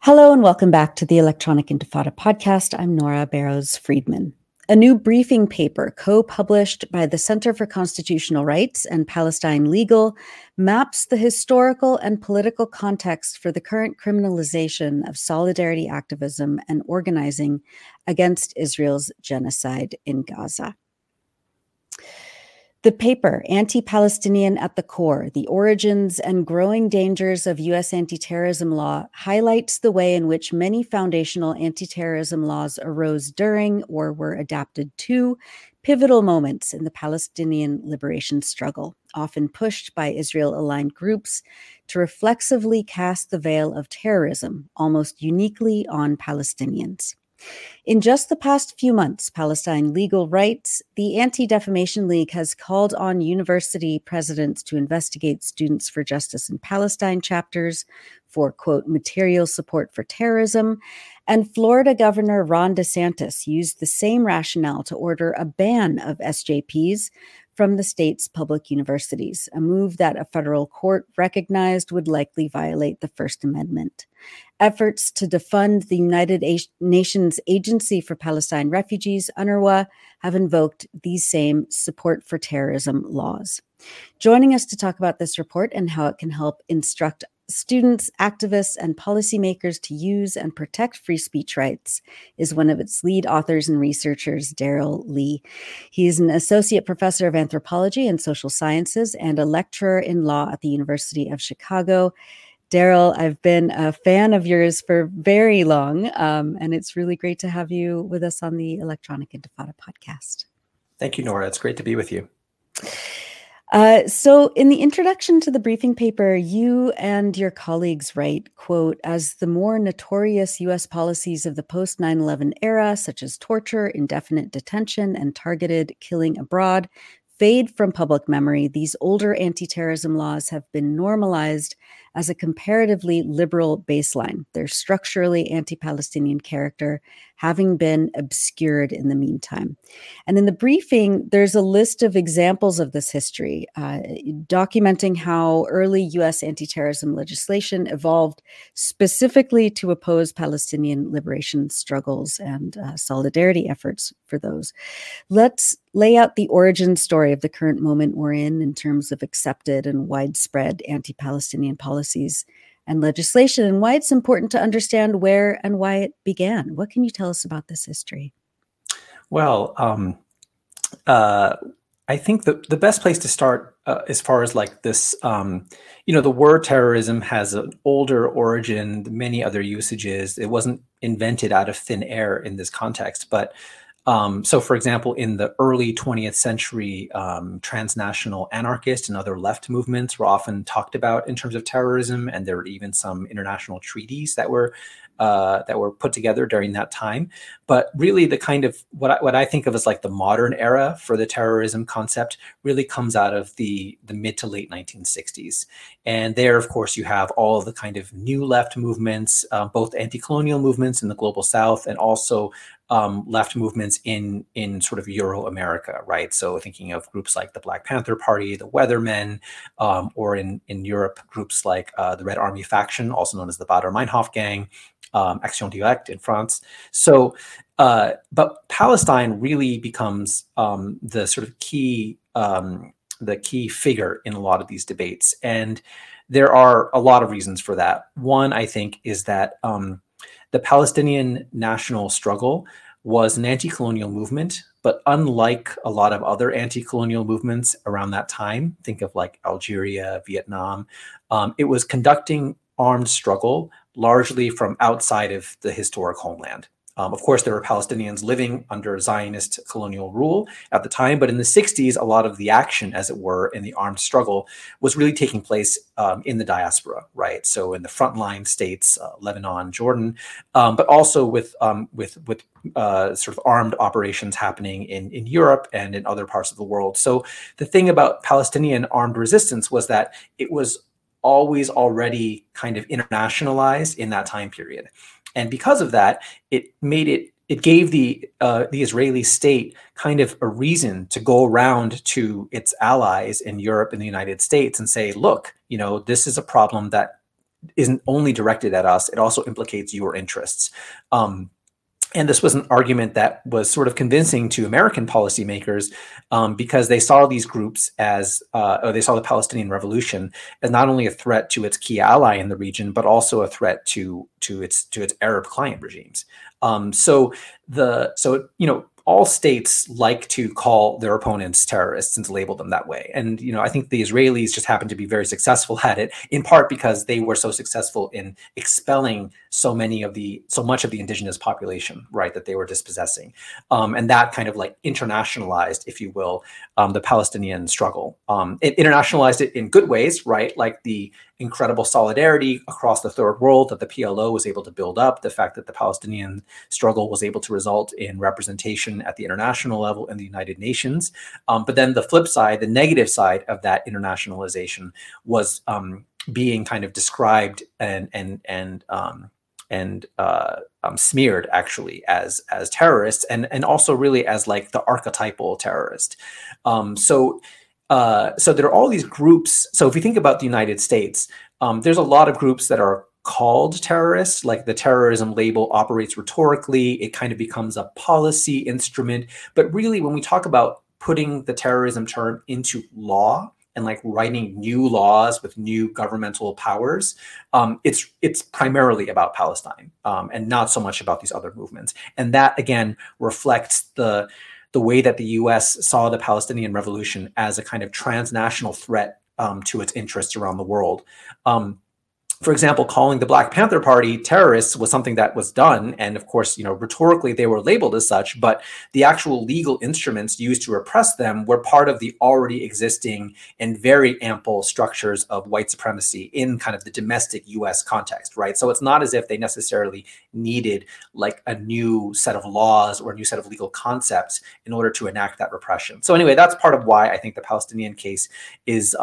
Hello and welcome back to the Electronic Intifada podcast. I'm Nora Barrows-Friedman. A new briefing paper co-published by the Center for Constitutional Rights and Palestine Legal maps the historical and political context for the current criminalization of solidarity activism and organizing against Israel's genocide in Gaza. The paper, Anti-Palestinian at the Core, The Origins and Growing Dangers of U.S. Anti-Terrorism Law, highlights the way in which many foundational anti-terrorism laws arose during or were adapted to pivotal moments in the Palestinian liberation struggle, often pushed by Israel-aligned groups to reflexively cast the veil of terrorism, almost uniquely on Palestinians. In just the past few months, Palestine Legal Rights, the Anti-Defamation League has called on university presidents to investigate Students for Justice in Palestine chapters for, quote, material support for terrorism, and Florida Governor Ron DeSantis used the same rationale to order a ban of SJPs from the state's public universities, a move that a federal court recognized would likely violate the First Amendment. Efforts to defund the United Nations Agency for Palestine Refugees, UNRWA, have invoked these same support for terrorism laws. Joining us to talk about this report and how it can help instruct students, activists, and policymakers to use and protect free speech rights is one of its lead authors and researchers, Darrell Lee. He is an associate professor of anthropology and social sciences and a lecturer in law at the University of Chicago. Darrell, I've been a fan of yours for very long, and it's really great to have you with us on the Electronic Intifada podcast. Thank you, Nora. It's great to be with you. So in the introduction to the briefing paper, you and your colleagues write, quote, as the more notorious U.S. policies of the post 9/11 era, such as torture, indefinite detention, and targeted killing abroad, fade from public memory, these older anti-terrorism laws have been normalized as a comparatively liberal baseline, their structurally anti-Palestinian character having been obscured in the meantime. And in the briefing, there's a list of examples of this history, documenting how early U.S. anti-terrorism legislation evolved specifically to oppose Palestinian liberation struggles and solidarity efforts for those. Let's lay out the origin story of the current moment we're in terms of accepted and widespread anti-Palestinian policies and legislation, and why it's important to understand where and why it began. What can you tell us about this history? Well, I think the best place to start as far as like this, the word terrorism has an older origin than many other usages. It wasn't invented out of thin air in this context, but so, for example, in the early 20th century, transnational anarchist and other left movements were often talked about in terms of terrorism, and there were even some international treaties that were put together during that time. But really, the kind of what I think of as like the modern era for the terrorism concept really comes out of the mid to late 1960s. And there, of course, you have all of the kind of new left movements, both anti-colonial movements in the global South and also left movements in sort of Euro-America, right? So thinking of groups like the Black Panther Party, the Weathermen, or in Europe, groups like the Red Army Faction, also known as the Baader-Meinhof Gang, Action Directe in France. So, but Palestine really becomes the sort of key figure in a lot of these debates. And there are a lot of reasons for that. One, I think, is that the Palestinian national struggle was an anti-colonial movement, but unlike a lot of other anti-colonial movements around that time, think of like Algeria, Vietnam, it was conducting armed struggle largely from outside of the historic homeland. Of course, there were Palestinians living under Zionist colonial rule at the time, but in the 60s, a lot of the action, as it were, in the armed struggle was really taking place in the diaspora, right? So in the frontline states, Lebanon, Jordan, but also with sort of armed operations happening in Europe and in other parts of the world. So the thing about Palestinian armed resistance was that it was always already kind of internationalized in that time period. And because of that, it gave the Israeli state kind of a reason to go around to its allies in Europe and the United States and say, look, this is a problem that isn't only directed at us, it also implicates your interests. And this was an argument that was sort of convincing to American policymakers because they saw these groups as, or they saw the Palestinian Revolution as not only a threat to its key ally in the region, but also a threat to its Arab client regimes. All states like to call their opponents terrorists and to label them that way. And, I think the Israelis just happen to be very successful at it, in part because they were so successful in expelling so much of the indigenous population, right, that they were dispossessing. And that kind of like internationalized, if you will, the Palestinian struggle. It internationalized it in good ways, right? Like the incredible solidarity across the third world that the PLO was able to build up, the fact that the Palestinian struggle was able to result in representation at the international level in the United Nations. But then the flip side, the negative side of that internationalization was being kind of described and smeared actually as terrorists and also really as like the archetypal terrorist. So there are all these groups. So if you think about the United States, there's a lot of groups that are called terrorists, like the terrorism label operates rhetorically. It kind of becomes a policy instrument. But really, when we talk about putting the terrorism term into law and like writing new laws with new governmental powers, it's primarily about Palestine and not so much about these other movements. And that, again, reflects the way that the U.S. saw the Palestinian Revolution as a kind of transnational threat to its interests around the world. For example, calling the Black Panther Party terrorists was something that was done. And of course, rhetorically, they were labeled as such, but the actual legal instruments used to repress them were part of the already existing and very ample structures of white supremacy in kind of the domestic US context, right? So it's not as if they necessarily needed like a new set of laws or a new set of legal concepts in order to enact that repression. So anyway, that's part of why I think the Palestinian case is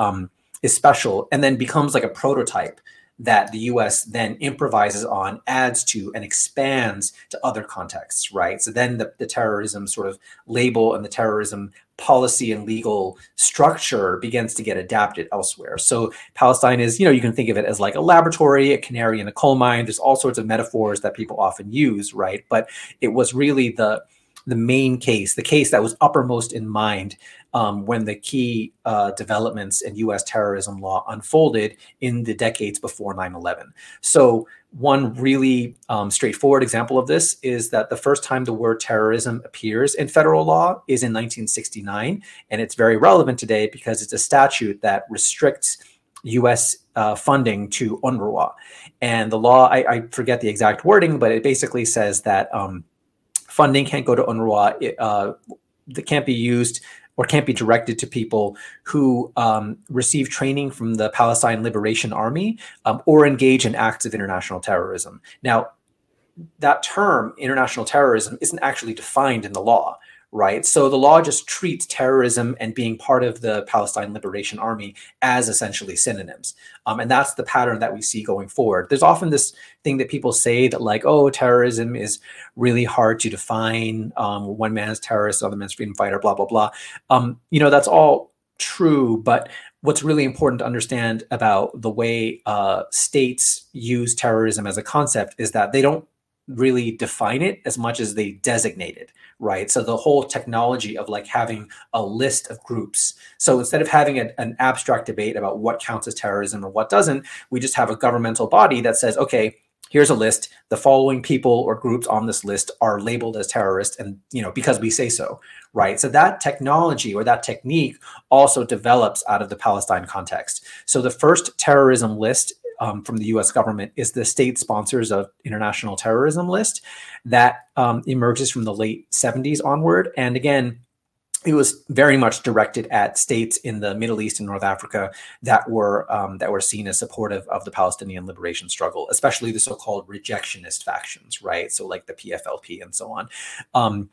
special and then becomes like a prototype that the US then improvises on, adds to, and expands to other contexts, right? So then the terrorism sort of label and the terrorism policy and legal structure begins to get adapted elsewhere. So Palestine is, you can think of it as like a laboratory, a canary in a coal mine. There's all sorts of metaphors that people often use, right? But it was really the main case, the case that was uppermost in mind when the key developments in U.S. terrorism law unfolded in the decades before 9/11. So one really straightforward example of this is that the first time the word terrorism appears in federal law is in 1969, and it's very relevant today because it's a statute that restricts U.S. Funding to UNRWA. And the law, I forget the exact wording, but it basically says that funding can't go to UNRWA. That can't be used or can't be directed to people who receive training from the Palestine Liberation Army or engage in acts of international terrorism. Now, that term, international terrorism, isn't actually defined in the law, right? So the law just treats terrorism and being part of the Palestine Liberation Army as essentially synonyms. And that's the pattern that we see going forward. There's often this thing that people say that like, oh, terrorism is really hard to define. One man's terrorist, other man's freedom fighter, blah, blah, blah. That's all true. But what's really important to understand about the way states use terrorism as a concept is that they don't really define it as much as they designate it, right? So the whole technology of like having a list of groups. So instead of having an abstract debate about what counts as terrorism or what doesn't, we just have a governmental body that says, okay, here's a list. The following people or groups on this list are labeled as terrorists, and because we say so, right? So that technology or that technique also develops out of the Palestine context. So the first terrorism list from the U.S. government is the state sponsors of international terrorism list that emerges from the late 70s onward. And again, it was very much directed at states in the Middle East and North Africa that were seen as supportive of the Palestinian liberation struggle, especially the so-called rejectionist factions, right? So like the PFLP and so on.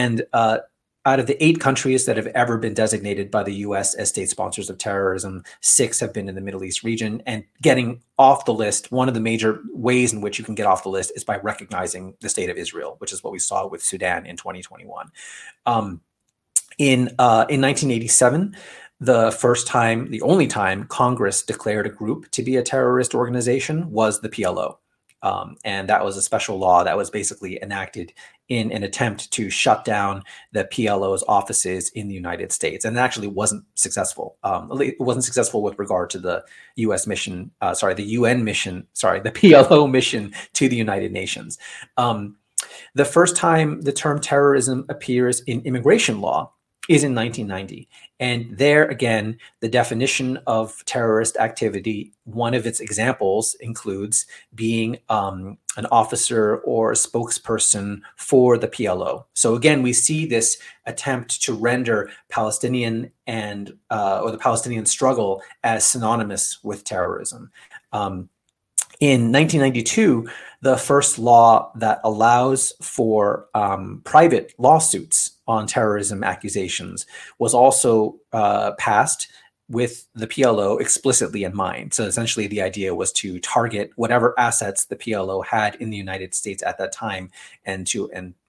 Out of the 8 countries that have ever been designated by the U.S. as state sponsors of terrorism, 6 have been in the Middle East region. And getting off the list, one of the major ways in which you can get off the list is by recognizing the state of Israel, which is what we saw with Sudan in 2021. In 1987, the only time Congress declared a group to be a terrorist organization was the PLO. And that was a special law that was basically enacted in an attempt to shut down the PLO's offices in the United States. And it actually wasn't successful. It wasn't successful with regard to the U.S. mission, the UN mission, the PLO mission to the United Nations. The first time the term terrorism appears in immigration law is in 1990. And there, again, the definition of terrorist activity, one of its examples includes being an officer or a spokesperson for the PLO. So again, we see this attempt to render Palestinian or the Palestinian struggle as synonymous with terrorism. In 1992, the first law that allows for private lawsuits on terrorism accusations was also passed with the PLO explicitly in mind. So essentially the idea was to target whatever assets the PLO had in the United States at that time and to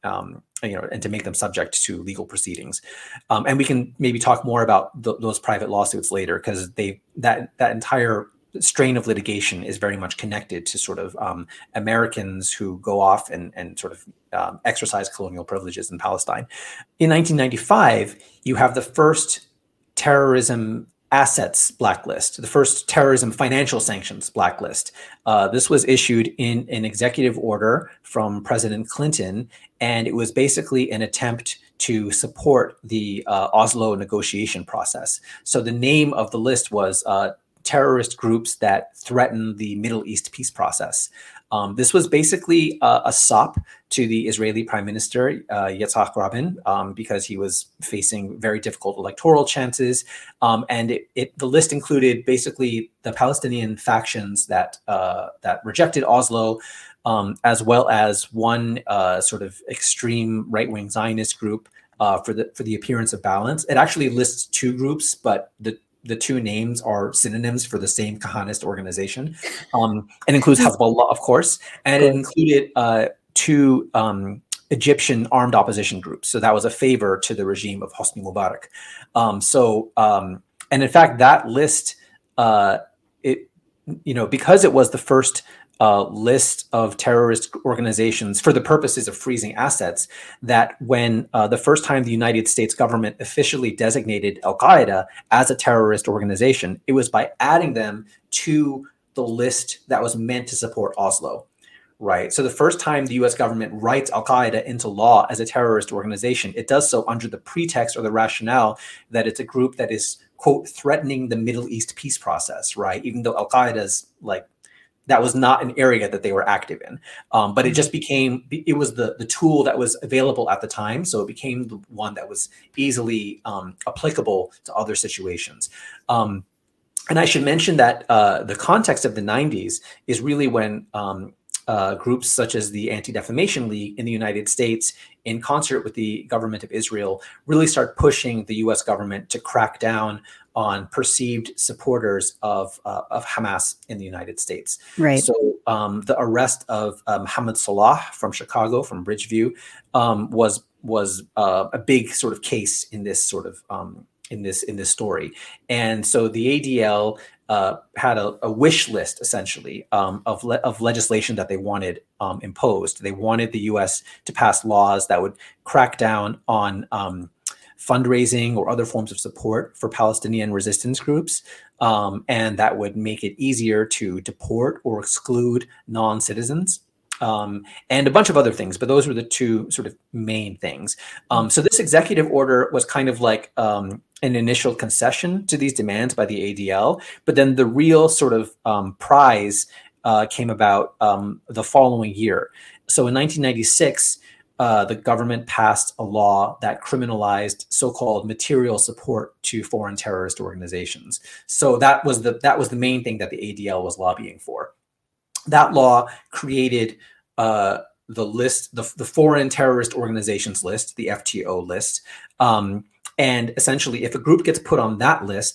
make them subject to legal proceedings. And we can maybe talk more about those private lawsuits later, because that entire strain of litigation is very much connected to sort of Americans who go off and sort of exercise colonial privileges in Palestine. In 1995, you have the first terrorism assets blacklist, the first terrorism financial sanctions blacklist. This was issued in an executive order from President Clinton, and it was basically an attempt to support the Oslo negotiation process. So the name of the list was terrorist groups that threaten the Middle East peace process. This was basically a sop to the Israeli Prime Minister, Yitzhak Rabin, because he was facing very difficult electoral chances. And the list included basically the Palestinian factions that rejected Oslo, as well as one sort of extreme right-wing Zionist group for the appearance of balance. It actually lists two groups, but the two names are synonyms for the same Kahanist organization, and includes Hezbollah, of course, and it included two Egyptian armed opposition groups. So that was a favor to the regime of Hosni Mubarak. And in fact, that list, because it was the first list of terrorist organizations for the purposes of freezing assets, that when the first time the United States government officially designated Al-Qaeda as a terrorist organization, it was by adding them to the list that was meant to support Oslo, right? So the first time the US government writes Al-Qaeda into law as a terrorist organization, it does so under the pretext or the rationale that it's a group that is, quote, threatening the Middle East peace process, right? Even though Al-Qaeda's that was not an area that they were active in. But it just became, it was the tool that was available at the time. So it became the one that was easily applicable to other situations. And I should mention that the context of the 90s is really when groups such as the Anti-Defamation League in the United States, in concert with the government of Israel, really start pushing the US government to crack down on perceived supporters of Hamas in the United States. Right. So the arrest of Mohammed Salah from Chicago, from Bridgeview, was a big sort of case in this sort of in this story. And so the ADL had a wish list, essentially, of legislation that they wanted imposed. They wanted the U.S. to pass laws that would crack down on fundraising or other forms of support for Palestinian resistance groups, and that would make it easier to deport or exclude non-citizens, and a bunch of other things. But those were the two sort of main things. So this executive order was kind of like an initial concession to these demands by the ADL, but then the real sort of prize came about the following year. So in 1996, the government passed a law that criminalized so-called material support to foreign terrorist organizations. So that was the main thing that the ADL was lobbying for. That law created the list, the foreign terrorist organizations list, the FTO list, and essentially, if a group gets put on that list,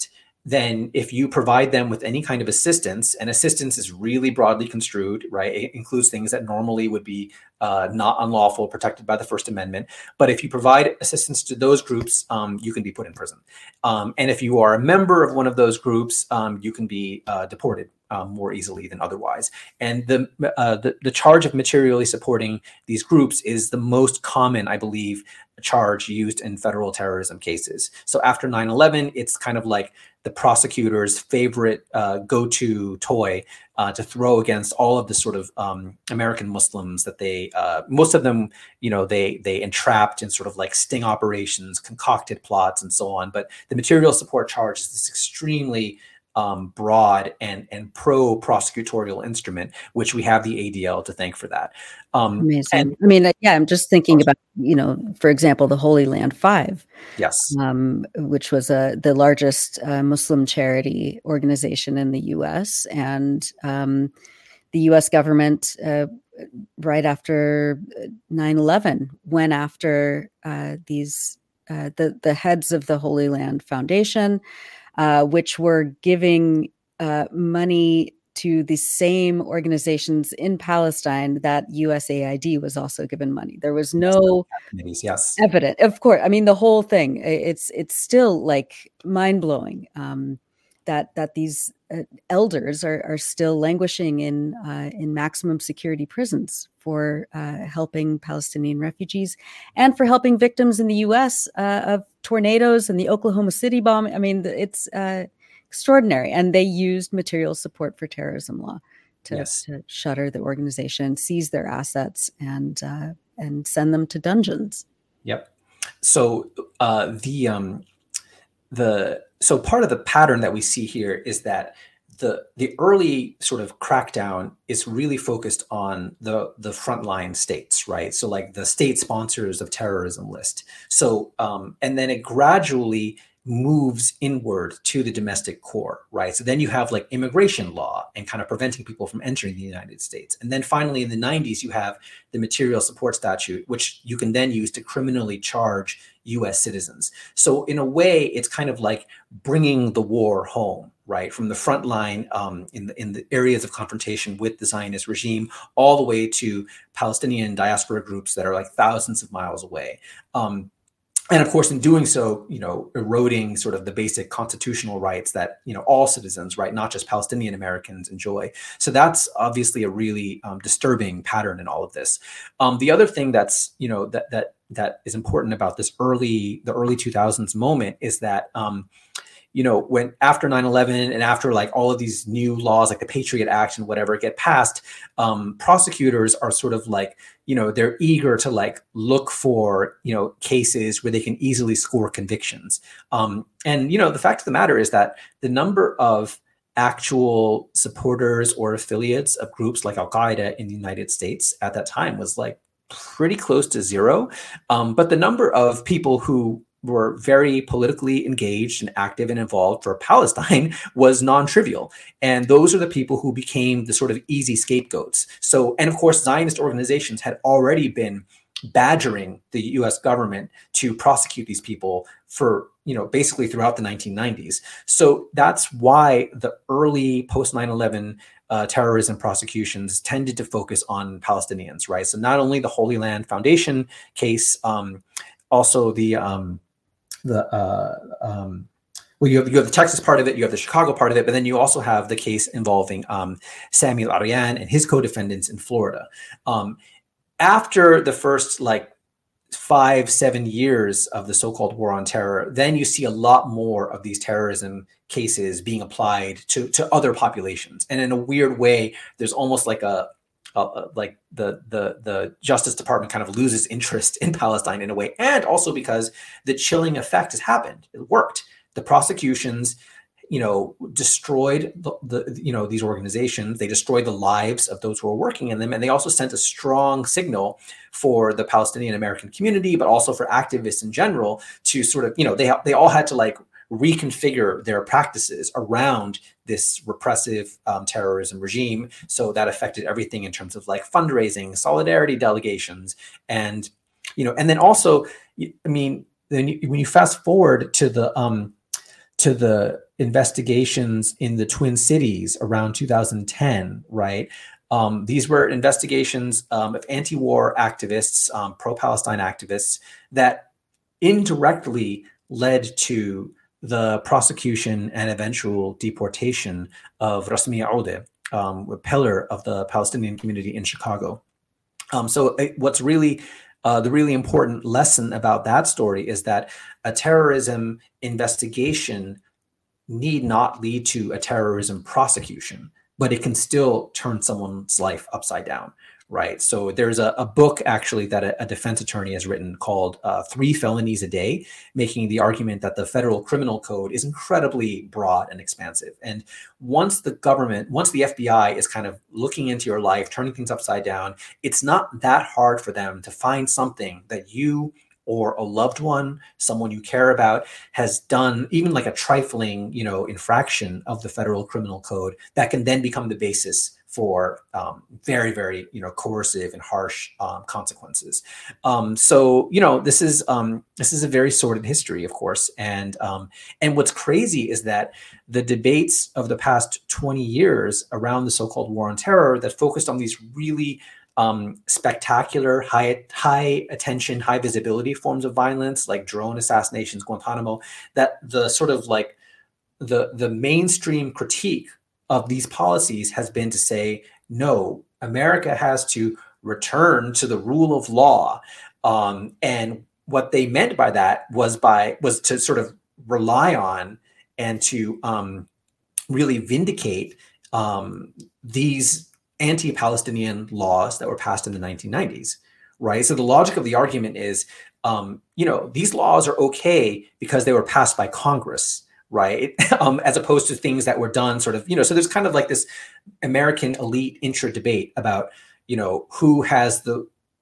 then if you provide them with any kind of assistance, and assistance is really broadly construed, right? It includes things that normally would be not unlawful, protected by the First Amendment. But if you provide assistance to those groups, you can be put in prison. And if you are a member of one of those groups, you can be deported more easily than otherwise. And the charge of materially supporting these groups is the most common, I believe, charge used in federal terrorism cases. So after 9/11, it's kind of like the prosecutor's favorite go-to toy to throw against all of the sort of American Muslims that they, most of them, they entrapped in sort of like sting operations, concocted plots, and so on. But the material support charge is this extremely broad and pro-prosecutorial instrument, which we have the ADL to thank for that. Amazing. And, I mean, yeah, I'm just thinking about, for example, the Holy Land Five, yes, which was the largest Muslim charity organization in the U.S. And the U.S. government, right after 9/11, went after the heads of the Holy Land Foundation, which were giving money to the same organizations in Palestine that USAID was also given money. There was no evidence. Of course, I mean, the whole thing, it's still like mind-blowing that these elders are still languishing in maximum security prisons for helping Palestinian refugees and for helping victims in the U.S. Of tornadoes and the Oklahoma City bomb. I mean, it's extraordinary. And they used material support for terrorism law to shutter the organization, seize their assets, and send them to dungeons. Yep. So so part of the pattern that we see here is that the early sort of crackdown is really focused on the frontline states, right? So like the state sponsors of terrorism list. So and then it gradually moves inward to the domestic core, right? So then you have like immigration law and kind of preventing people from entering the United States. And then finally in the 90s, you have the material support statute, which you can then use to criminally charge US citizens. So in a way, it's kind of like bringing the war home, right? From the front line in the areas of confrontation with the Zionist regime, all the way to Palestinian diaspora groups that are like thousands of miles away. And of course, in doing so, eroding sort of the basic constitutional rights that, all citizens, right, not just Palestinian Americans, enjoy. So that's obviously a really disturbing pattern in all of this. The other thing that's, that is important about the early 2000s moment is that, when after 9/11 and after like all of these new laws like the Patriot Act and whatever get passed, prosecutors are sort of like, they're eager to like look for, cases where they can easily score convictions. And, the fact of the matter is that the number of actual supporters or affiliates of groups like Al-Qaeda in the United States at that time was like pretty close to zero. But the number of people who were very politically engaged and active and involved for Palestine was non-trivial. And those are the people who became the sort of easy scapegoats. So, and of course, Zionist organizations had already been badgering the US government to prosecute these people for, basically throughout the 1990s. So that's why the early post 9/11 terrorism prosecutions tended to focus on Palestinians, right? So not only the Holy Land Foundation case, also well, you have the Texas part of it, you have the Chicago part of it, but then you also have the case involving Sami al-Arian and his co-defendants in Florida. After the first 5-7 years of the so-called war on terror, then you see a lot more of these terrorism cases being applied to other populations. And in a weird way, there's almost like the Justice Department kind of loses interest in Palestine in a way, and also because the chilling effect has happened. It worked. The prosecutions, destroyed these organizations. They destroyed the lives of those who were working in them, and they also sent a strong signal for the Palestinian American community, but also for activists in general to sort of, they all had to reconfigure their practices around this repressive terrorism regime. So that affected everything in terms of fundraising, solidarity delegations, and and then also, when you fast forward to to the investigations in the Twin Cities around 2010, right? These were investigations of anti-war activists, pro-Palestine activists, that indirectly led to the prosecution and eventual deportation of Rasmia Odeh, a pillar of the Palestinian community in Chicago. What's really the really important lesson about that story is that a terrorism investigation need not lead to a terrorism prosecution, but it can still turn someone's life upside down, right? So there's a book actually that a defense attorney has written called 3 Felonies a Day, making the argument that the federal criminal code is incredibly broad and expansive. And once the FBI is kind of looking into your life, turning things upside down, it's not that hard for them to find something that you or a loved one, someone you care about, has done, even like a trifling, infraction of the federal criminal code, that can then become the basis for very, very, coercive and harsh consequences. This is a very sordid history, of course, and what's crazy is that the debates of the past 20 years around the so-called war on terror that focused on these really spectacular, high attention, high visibility forms of violence like drone assassinations, Guantanamo, that the sort of like the mainstream critique of these policies has been to say, no, America has to return to the rule of law. And what they meant by that was to sort of rely on and to really vindicate these anti-Palestinian laws that were passed in the 1990s, right? So the logic of the argument is, these laws are okay because they were passed by Congress, right? As opposed to things that were done sort of, so there's kind of like this American elite intra-debate about, who has the,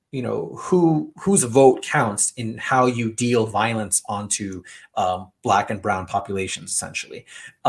whose vote counts in how you deal violence onto Black and brown populations, essentially.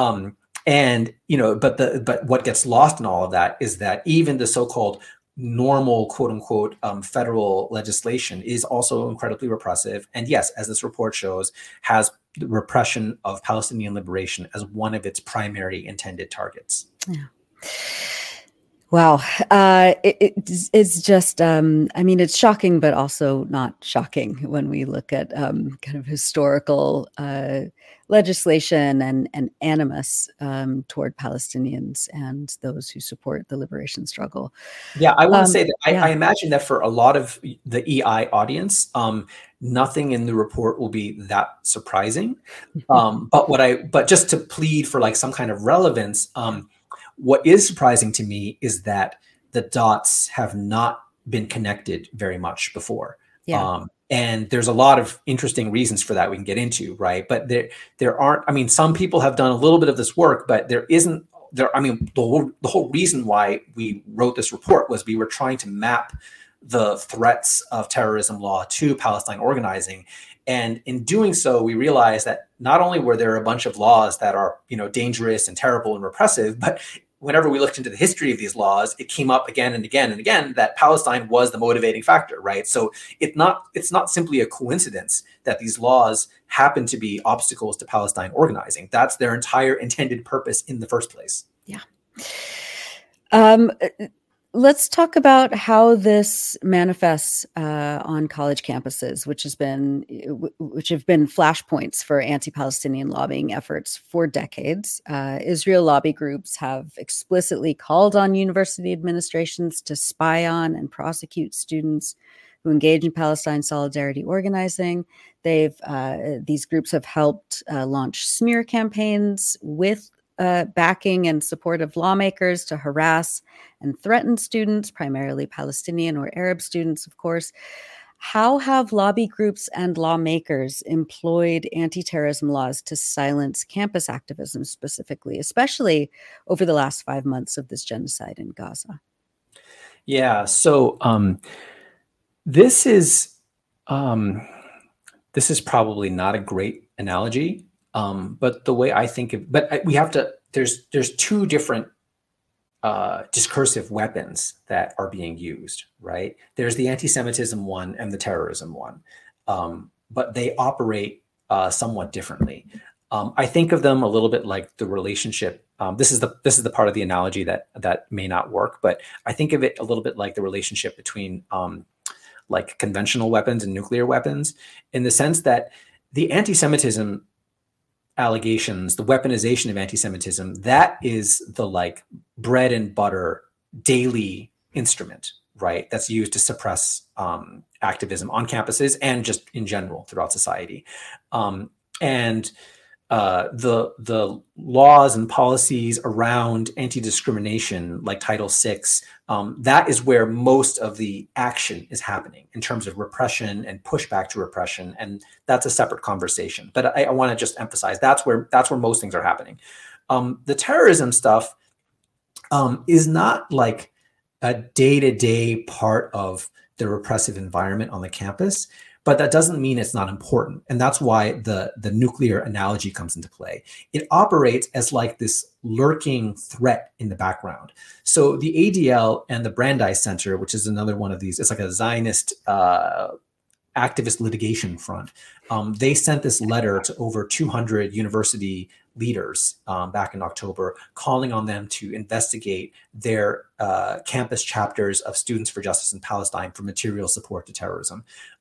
But what gets lost in all of that is that even the so-called normal, quote unquote, federal legislation is also incredibly repressive. And yes, as this report shows, has the repression of Palestinian liberation as one of its primary intended targets. Yeah. Wow. It's just, it's shocking, but also not shocking when we look at kind of historical legislation and animus toward Palestinians and those who support the liberation struggle. Yeah, I want to say that I imagine that for a lot of the EI audience, nothing in the report will be that surprising. But just to plead for like some kind of relevance, what is surprising to me is that the dots have not been connected very much before. Yeah. And there's a lot of interesting reasons for that we can get into, right? But there aren't, some people have done a little bit of this work, but the whole reason why we wrote this report was we were trying to map the threats of terrorism law to Palestine organizing. And in doing so, we realized that not only were there a bunch of laws that are, dangerous and terrible and repressive, but whenever we looked into the history of these laws, it came up again and again and again that Palestine was the motivating factor, right? So it's not simply a coincidence that these laws happen to be obstacles to Palestine organizing. That's their entire intended purpose in the first place. Yeah. Let's talk about how this manifests on college campuses, which have been flashpoints for anti-Palestinian lobbying efforts for decades. Israel lobby groups have explicitly called on university administrations to spy on and prosecute students who engage in Palestine solidarity organizing. These groups have helped launch smear campaigns with backing and support of lawmakers to harass and threaten students, primarily Palestinian or Arab students, of course. How have lobby groups and lawmakers employed anti-terrorism laws to silence campus activism specifically, especially over the last 5 months of this genocide in Gaza? Yeah, so this is probably not a great analogy. But the way I think of, we have to, there's two different discursive weapons that are being used, right? There's the anti-Semitism one and the terrorism one, but they operate somewhat differently. I think of them a little bit like the relationship. This is the part of the analogy that may not work, but I think of it a little bit like the relationship between like conventional weapons and nuclear weapons, in the sense that the anti-Semitism allegations, the weaponization of anti-Semitism, that is the like bread and butter daily instrument, right? That's used to suppress activism on campuses and just in general throughout society. And the laws and policies around anti-discrimination, like Title VI, that is where most of the action is happening in terms of repression and pushback to repression, and that's a separate conversation. But I want to just emphasize that's where most things are happening. The terrorism stuff is not like a day-to-day part of the repressive environment on the campus. But that doesn't mean it's not important. And that's why the nuclear analogy comes into play. It operates as like this lurking threat in the background. So the ADL and the Brandeis Center, which is another one of these, it's like a Zionist activist litigation front. They sent this letter to over 200 university leaders back in October, calling on them to investigate their campus chapters of Students for Justice in Palestine for material support to terrorism.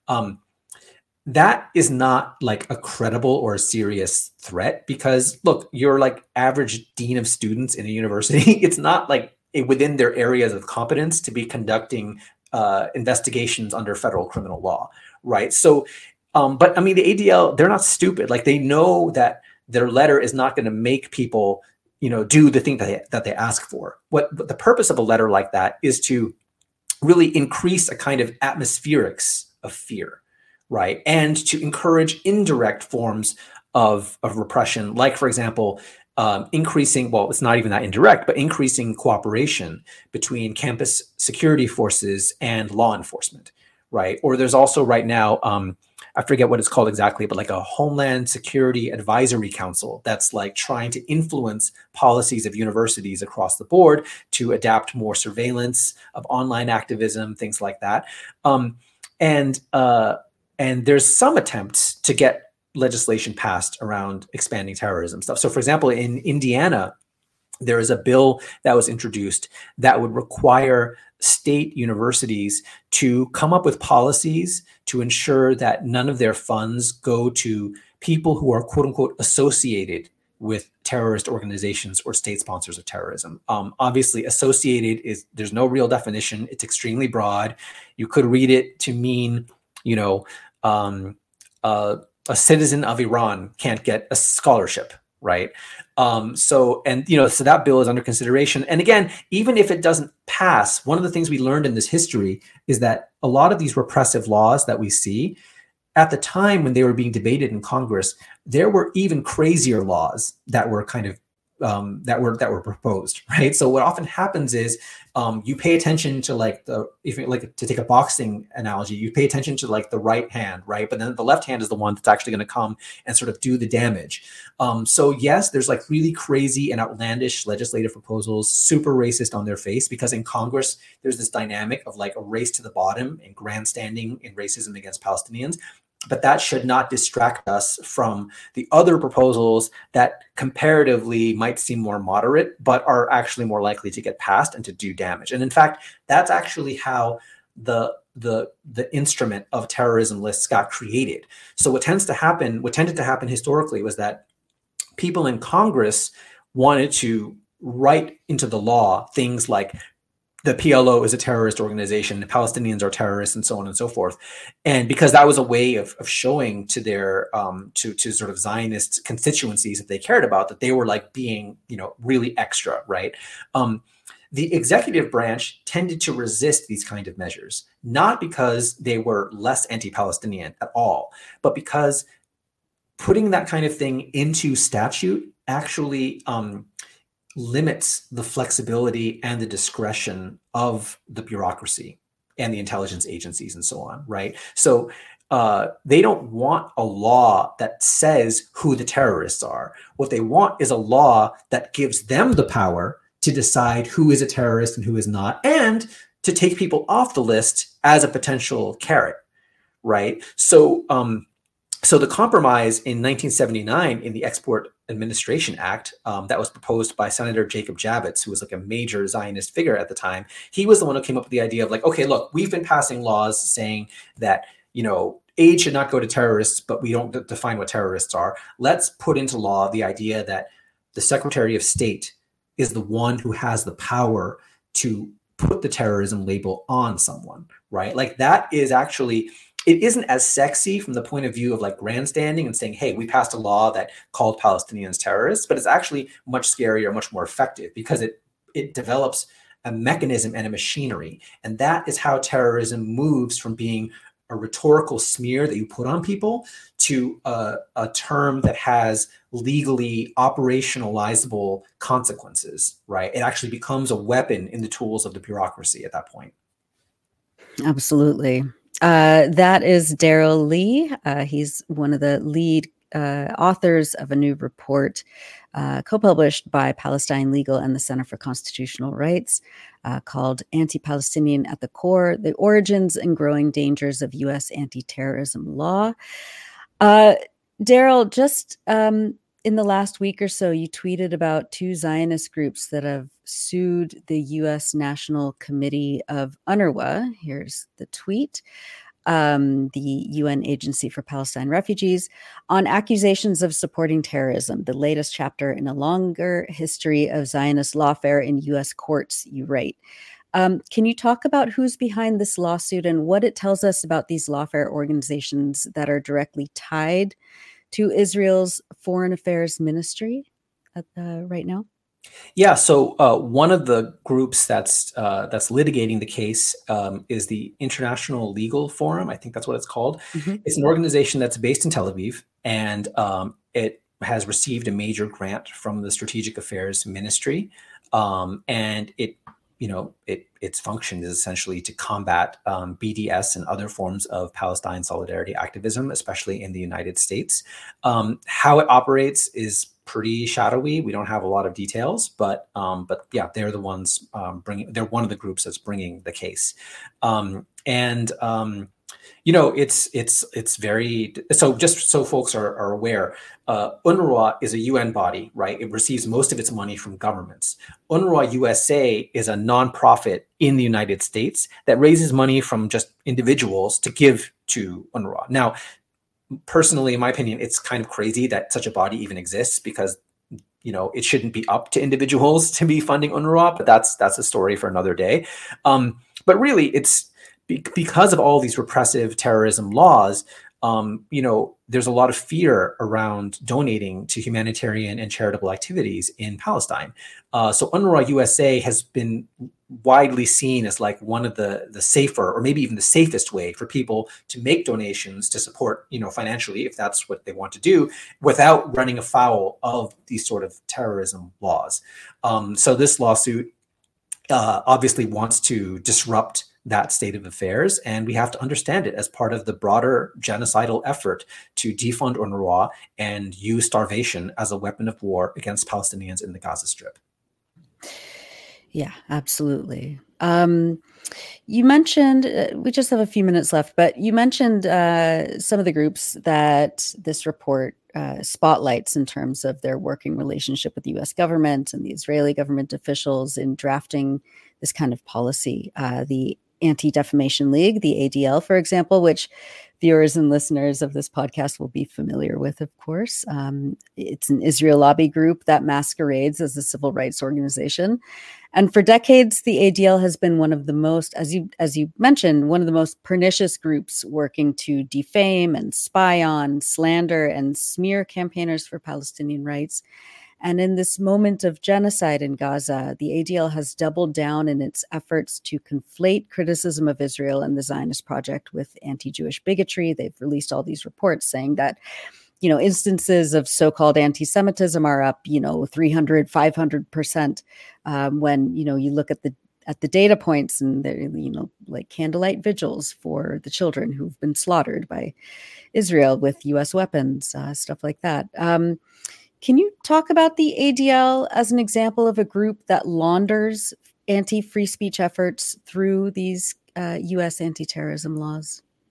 That is not like a credible or a serious threat, because look, you're like average dean of students in a university. It's not like within their areas of competence to be conducting investigations under federal criminal law, right? So, but I mean, the ADL, they're not stupid. Like, they know that their letter is not going to make people, do the thing that they ask for. What the purpose of a letter like that is to really increase a kind of atmospherics of fear, right? And to encourage indirect forms of repression, like, for example, increasing, well, it's not even that indirect, but increasing cooperation between campus security forces and law enforcement, right? Or there's also right now, I forget what it's called exactly, but like a Homeland Security Advisory Council that's like trying to influence policies of universities across the board to adapt more surveillance of online activism, things like that. And there's some attempts to get legislation passed around expanding terrorism stuff. So, for example, in Indiana, there is a bill that was introduced that would require state universities to come up with policies to ensure that none of their funds go to people who are, quote unquote, associated with terrorist organizations or state sponsors of terrorism. Obviously, associated there's no real definition. It's extremely broad. You could read it to mean, a citizen of Iran can't get a scholarship, right? So that bill is under consideration. And again, even if it doesn't pass, one of the things we learned in this history is that a lot of these repressive laws that we see, at the time when they were being debated in Congress, there were even crazier laws that were kind of that were proposed, right? So what often happens is you pay attention to if you like to take a boxing analogy, you pay attention to like the right hand, right? But then the left hand is the one that's actually going to come and sort of do the damage. So yes, there's like really crazy and outlandish legislative proposals, super racist on their face, because in Congress, there's this dynamic of like a race to the bottom and grandstanding in racism against Palestinians. But that should not distract us from the other proposals that comparatively might seem more moderate, but are actually more likely to get passed and to do damage. And in fact, that's actually how the instrument of terrorism lists got created. So what tended to happen historically was that people in Congress wanted to write into the law things like the PLO is a terrorist organization, the Palestinians are terrorists, and so on and so forth. And because that was a way of showing to their to sort of Zionist constituencies that they cared about, that they were like being, really extra, right? The executive branch tended to resist these kind of measures, not because they were less anti-Palestinian at all, but because putting that kind of thing into statute actually limits the flexibility and the discretion of the bureaucracy and the intelligence agencies and so on, right? So they don't want a law that says who the terrorists are. What they want is a law that gives them the power to decide who is a terrorist and who is not, and to take people off the list as a potential carrot, right? So So the compromise in 1979 in the Export Administration Act that was proposed by Senator Jacob Javits, who was like a major Zionist figure at the time, he was the one who came up with the idea of like, okay, look, we've been passing laws saying that, aid should not go to terrorists, but we don't define what terrorists are. Let's put into law the idea that the Secretary of State is the one who has the power to put the terrorism label on someone, right? Like that is actually, it isn't as sexy from the point of view of like grandstanding and saying, hey, we passed a law that called Palestinians terrorists, but it's actually much scarier, much more effective because it develops a mechanism and a machinery. And that is how terrorism moves from being a rhetorical smear that you put on people to a term that has legally operationalizable consequences, right? It actually becomes a weapon in the tools of the bureaucracy at that point. Absolutely. That is Darrell Lee. He's one of the lead authors of a new report co-published by Palestine Legal and the Center for Constitutional Rights called Anti-Palestinian at the Core, The Origins and Growing Dangers of U.S. Anti-Terrorism Law. Darrell, just in the last week or so, you tweeted about two Zionist groups that have sued the U.S. National Committee of UNRWA. Here's the tweet. The UN Agency for Palestine Refugees, on accusations of supporting terrorism, the latest chapter in a longer history of Zionist lawfare in U.S. courts, you write. Can you talk about who's behind this lawsuit and what it tells us about these lawfare organizations that are directly tied to Israel's Foreign Affairs Ministry right now? Yeah, so one of the groups that's litigating the case is the International Legal Forum. I think that's what it's called. Mm-hmm. It's an organization that's based in Tel Aviv, and it has received a major grant from the Strategic Affairs Ministry, and its function is essentially to combat BDS and other forms of Palestine solidarity activism, especially in the United States. How it operates is pretty shadowy. We don't have a lot of details, but yeah, they're the ones they're one of the groups that's bringing the case. It's very, so just so folks are aware, UNRWA is a UN body, right? It receives most of its money from governments. UNRWA USA is a nonprofit in the United States that raises money from just individuals to give to UNRWA. Now, personally, in my opinion, it's kind of crazy that such a body even exists because, it shouldn't be up to individuals to be funding UNRWA, but that's a story for another day. But really, it's because of all these repressive terrorism laws, there's a lot of fear around donating to humanitarian and charitable activities in Palestine. So UNRWA USA has been widely seen as like one of the safer, or maybe even the safest way for people to make donations to support, financially, if that's what they want to do, without running afoul of these sort of terrorism laws. So this lawsuit obviously wants to disrupt that state of affairs, and we have to understand it as part of the broader genocidal effort to defund UNRWA and use starvation as a weapon of war against Palestinians in the Gaza Strip. Yeah, absolutely. You mentioned, we just have a few minutes left, but you mentioned some of the groups that this report spotlights in terms of their working relationship with the U.S. government and the Israeli government officials in drafting this kind of policy. The Anti-Defamation League, the ADL, for example, which viewers and listeners of this podcast will be familiar with, of course. It's an Israel lobby group that masquerades as a civil rights organization. And for decades, the ADL has been one of the most, as you mentioned, one of the most pernicious groups working to defame and spy on, slander, and smear campaigners for Palestinian rights. And in this moment of genocide in Gaza, the ADL has doubled down in its efforts to conflate criticism of Israel and the Zionist project with anti-Jewish bigotry. They've released all these reports saying that, instances of so-called anti-Semitism are up, 300, 500%. When, you look at the data points and they're, like candlelight vigils for the children who've been slaughtered by Israel with U.S. weapons, stuff like that. Can you talk about the ADL as an example of a group that launders anti-free speech efforts through these U.S. anti-terrorism laws?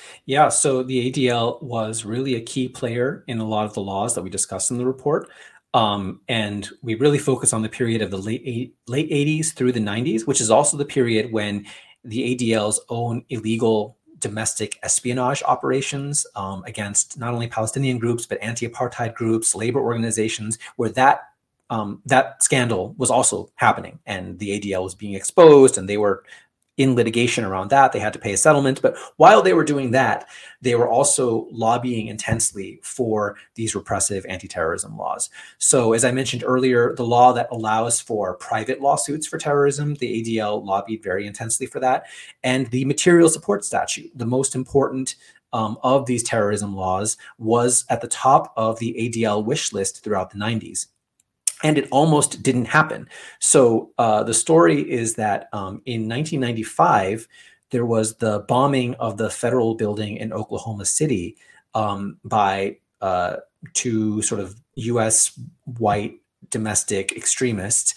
Yeah, so the ADL was really a key player in a lot of the laws that we discussed in the report. And we really focus on the period of the late 80s through the 90s, which is also the period when the ADL's own illegal domestic espionage operations against not only Palestinian groups, but anti-apartheid groups, labor organizations, where that scandal was also happening, and the ADL was being exposed, and they were in litigation around that. They had to pay a settlement. But while they were doing that, they were also lobbying intensely for these repressive anti-terrorism laws. So as I mentioned earlier, the law that allows for private lawsuits for terrorism, the ADL lobbied very intensely for that. And the material support statute, the most important of these terrorism laws, was at the top of the ADL wish list throughout the 90s. And it almost didn't happen. So the story is that in 1995, there was the bombing of the federal building in Oklahoma City by two sort of U.S. white domestic extremists.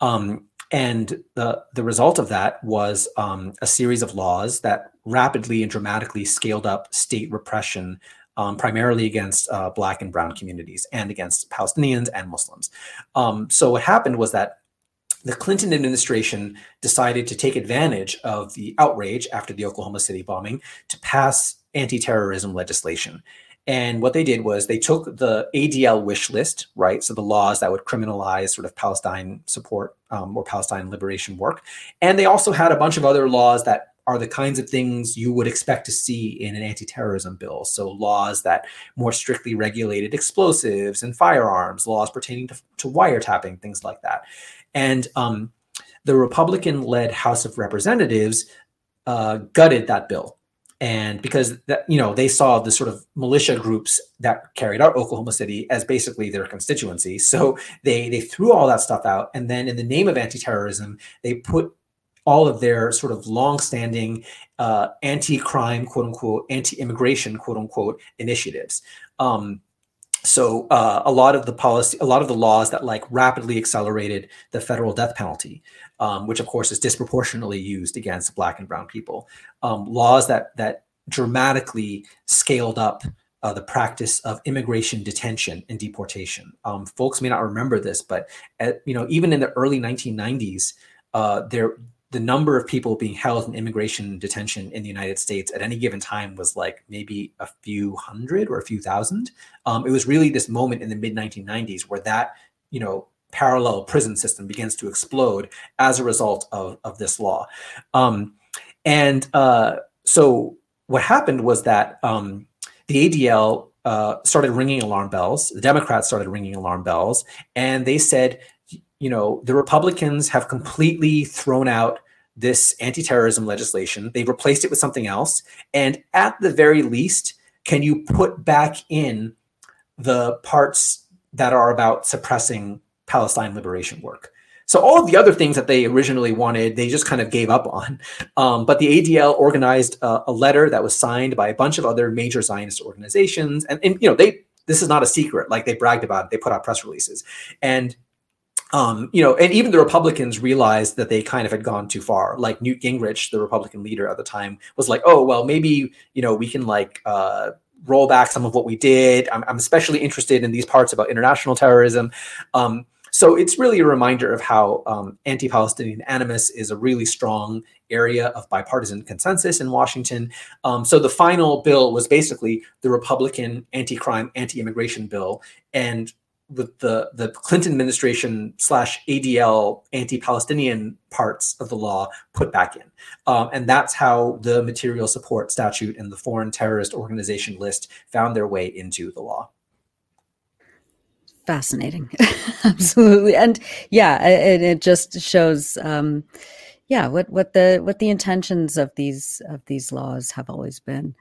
And the result of that was a series of laws that rapidly and dramatically scaled up state repression, primarily against Black and brown communities and against Palestinians and Muslims. So what happened was that the Clinton administration decided to take advantage of the outrage after the Oklahoma City bombing to pass anti-terrorism legislation. And what they did was they took the ADL wish list, right? So the laws that would criminalize sort of Palestine support or Palestine liberation work. And they also had a bunch of other laws that are the kinds of things you would expect to see in an anti-terrorism bill. So laws that more strictly regulated explosives and firearms, laws pertaining to wiretapping, things like that. And the Republican-led House of Representatives gutted that bill. And because they saw the sort of militia groups that carried out Oklahoma City as basically their constituency. So they threw all that stuff out. And then in the name of anti-terrorism, they put all of their sort of longstanding anti-crime, quote unquote, anti-immigration, quote unquote, initiatives. So a lot of the laws that like rapidly accelerated the federal death penalty, which of course is disproportionately used against Black and brown people, laws that dramatically scaled up the practice of immigration detention and deportation. Folks may not remember this, but even in the early 1990s, the number of people being held in immigration detention in the United States at any given time was like maybe a few hundred or a few thousand. It was really this moment in the mid 1990s where that, parallel prison system begins to explode as a result of this law. So what happened was that the ADL started ringing alarm bells. The Democrats started ringing alarm bells, and they said, the Republicans have completely thrown out this anti-terrorism legislation. They've replaced it with something else. And at the very least, can you put back in the parts that are about suppressing Palestine liberation work? So all of the other things that they originally wanted, they just kind of gave up on. But the ADL organized a letter that was signed by a bunch of other major Zionist organizations. And this is not a secret. Like, they bragged about it. They put out press releases. And and even the Republicans realized that they kind of had gone too far. Like Newt Gingrich, the Republican leader at the time, was like, oh, well, maybe, we can roll back some of what we did. I'm especially interested in these parts about international terrorism. So it's really a reminder of how anti-Palestinian animus is a really strong area of bipartisan consensus in Washington. So the final bill was basically the Republican anti-crime, anti-immigration bill, and with the Clinton administration / ADL anti-Palestinian parts of the law put back in. And that's how the material support statute and the foreign terrorist organization list found their way into the law. Fascinating. Absolutely. And it just shows what the intentions of these laws have always been.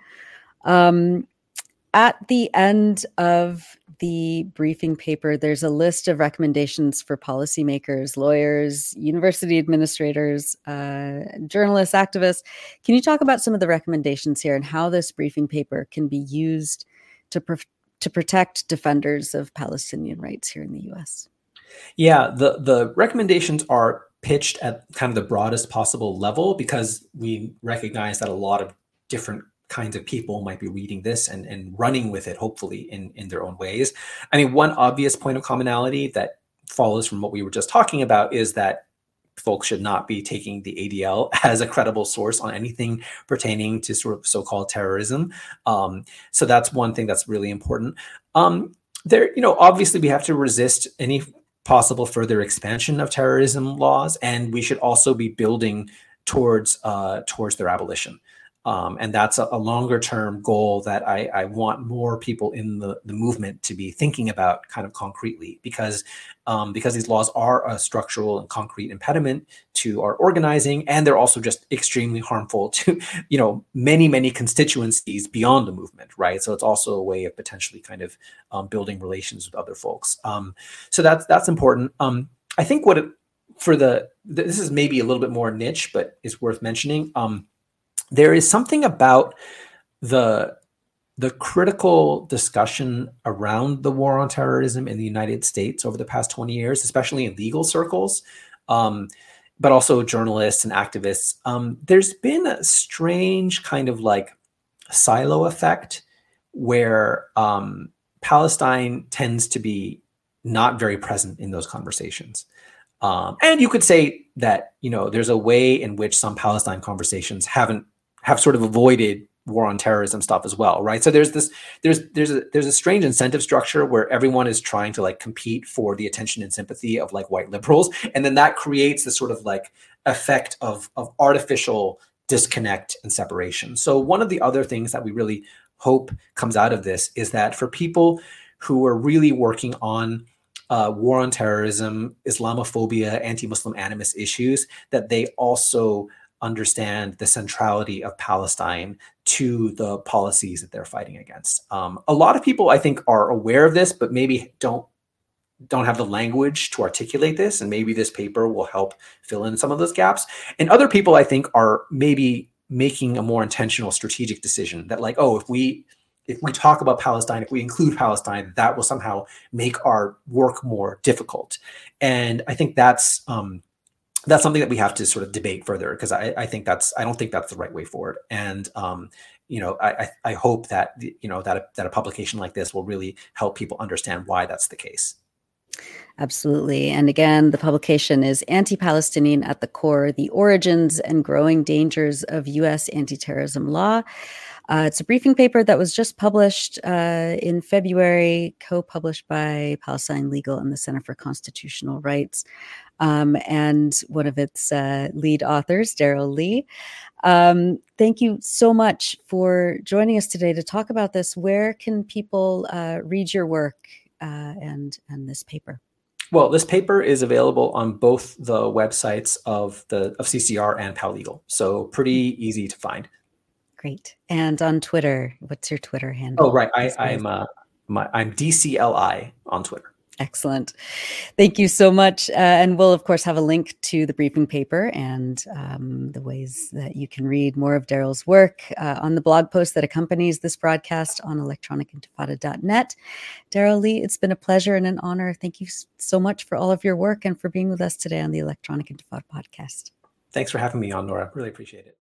At the end of the briefing paper, there's a list of recommendations for policymakers, lawyers, university administrators, journalists, activists. Can you talk about some of the recommendations here and how this briefing paper can be used to protect defenders of Palestinian rights here in the U.S.? Yeah, the recommendations are pitched at kind of the broadest possible level because we recognize that a lot of different kinds of people might be reading this and running with it, hopefully in their own ways. I mean, one obvious point of commonality that follows from what we were just talking about is that folks should not be taking the ADL as a credible source on anything pertaining to sort of so-called terrorism. So that's one thing that's really important. Obviously we have to resist any possible further expansion of terrorism laws, and we should also be building towards their abolition. And that's a longer term goal that I want more people in the movement to be thinking about kind of concretely, because these laws are a structural and concrete impediment to our organizing, and they're also just extremely harmful to many constituencies beyond the movement, right? So it's also a way of potentially kind of building relations with other folks. So that's important. I think this is maybe a little bit more niche, but it's worth mentioning. There is something about the critical discussion around the war on terrorism in the United States over the past 20 years, especially in legal circles, but also journalists and activists. There's been a strange kind of like silo effect where Palestine tends to be not very present in those conversations. And you could say that, there's a way in which some Palestine conversations have sort of avoided war on terrorism stuff as well, right? So there's a strange incentive structure where everyone is trying to like compete for the attention and sympathy of like white liberals, and then that creates this sort of like effect of artificial disconnect and separation. So one of the other things that we really hope comes out of this is that for people who are really working on war on terrorism, Islamophobia, anti-Muslim animus issues, that they also understand the centrality of Palestine to the policies that they're fighting against. A lot of people, I think, are aware of this, but maybe don't have the language to articulate this, and maybe this paper will help fill in some of those gaps. And other people, I think, are maybe making a more intentional strategic decision that like, if we talk about Palestine, if we include Palestine, that will somehow make our work more difficult. And I think that's something that we have to sort of debate further, because I don't think that's the right way forward. And I hope that that a publication like this will really help people understand why that's the case. Absolutely. And again, the publication is Anti-Palestinian at the Core: The Origins and Growing Dangers of U.S. Anti-Terrorism Law. It's a briefing paper that was just published in February, co-published by Palestine Legal and the Center for Constitutional Rights, and one of its lead authors, Darrell Lee. Thank you so much for joining us today to talk about this. Where can people read your work and this paper? Well, this paper is available on both the websites of CCR and Pal Legal, so pretty easy to find. Great. And on Twitter, what's your Twitter handle? Oh, right. I'm DCLI on Twitter. Excellent. Thank you so much. And we'll, of course, have a link to the briefing paper and the ways that you can read more of Darrell's work on the blog post that accompanies this broadcast on electronicintifada.net. Darrell Lee, it's been a pleasure and an honor. Thank you so much for all of your work and for being with us today on the Electronic Intifada podcast. Thanks for having me on, Nora. Really appreciate it.